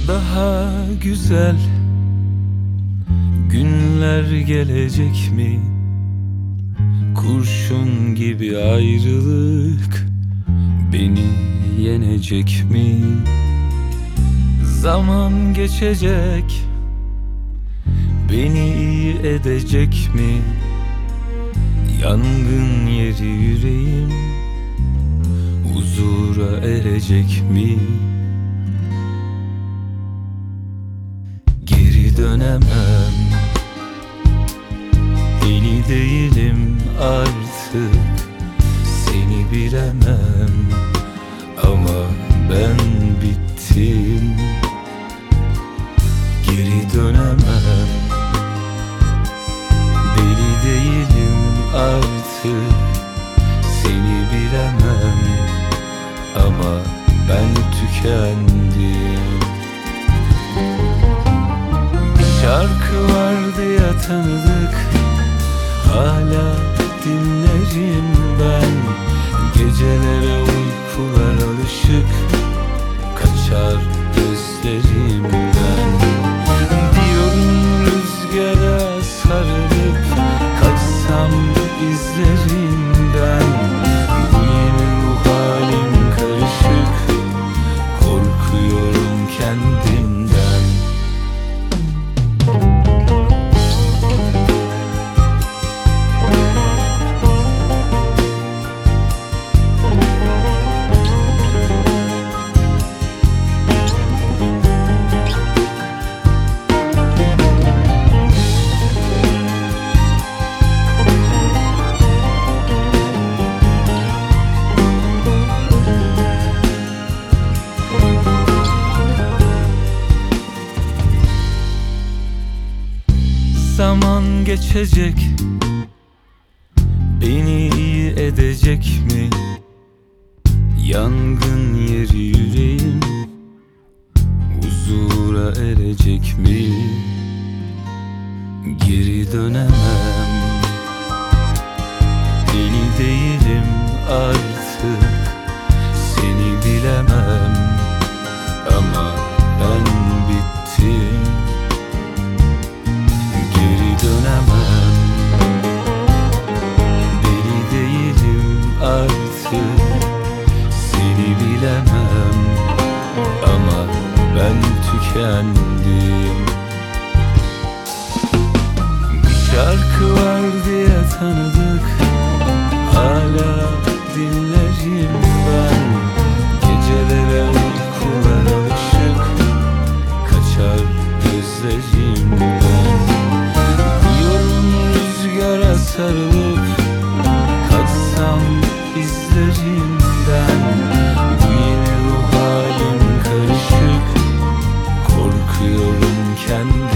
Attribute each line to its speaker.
Speaker 1: Daha güzel günler gelecek mi? Kurşun gibi ayrılık beni yenecek mi? Zaman geçecek, beni iyi edecek mi? Yangın yeri yüreğim, huzura erecek mi? Geri dönemem, deli değilim artık, seni bilemem ama ben bittim. Geri dönemem, deli değilim artık, seni bilemem ama ben tükendim. Bir şarkı vardı ya tanıdık, hala dinlerim ben. Gecelere uykular alışık, kaçar gözlerimden. Diyorum rüzgara sarılıp kaçsam izlerinden. Bu yeni ruh halim karışık, korkuyorum kendimden. Zaman geçecek, beni iyi edecek mi? Yangın yeri yüreğim, huzura erecek mi? Geri dönemem, deli değilim artık, seni bilemem ama ben bittim. Dönemem, deli değilim artık, seni bilemem ama ben tükendim. Bir şarkı vardı ya tanıdık, hala dinlerim ben. Gecelere uykular alışık, kaçar gözlerimden. Sarılıp kaçsam izlerinden. Bu yeni ruh halim karışık, korkuyorum kendim.